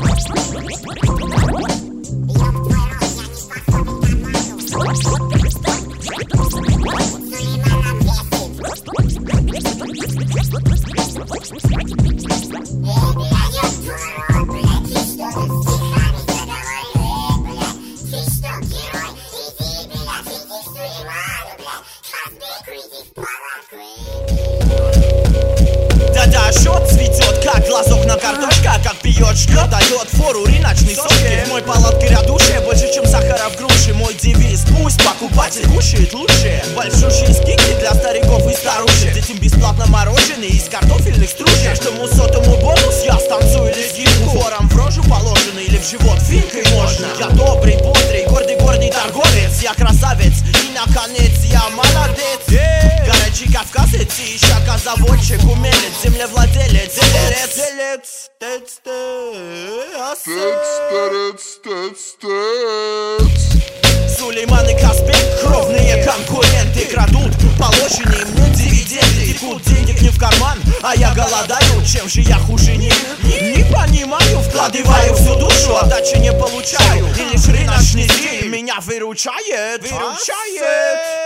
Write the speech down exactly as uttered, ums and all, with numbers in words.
Да-да, счет цветет, как глазок на картошка, как пьет, ждет, дает фору рыночной сошки. Мой палатка рядушие, больше чем сахара в груши. Мой девиз, пусть покупатель кушает лучше. Большущие скидки для стариков и старушек. Детям бесплатно мороженое из картофельных стружек. Что сотому бонус, я станцую лезгинку. Вором в рожу положено или в живот финкой можно. Я добрый, бодрый, гордый, гордый торговец. Я красавец и, наконец, я молодец. Горячий кавказец и шагозаводчик, умелец, землевладелец, делец, делец, тец, Сулейман и Казбек, кровные конкуренты, крадут положенные мне дивиденды. Текут денег не в карман, а я голодаю. Чем же я хуже них? Не, не понимаю, вкладываю всю душу, отдачи не получаю. И лишь рыночный стиль меня выручает, выручает.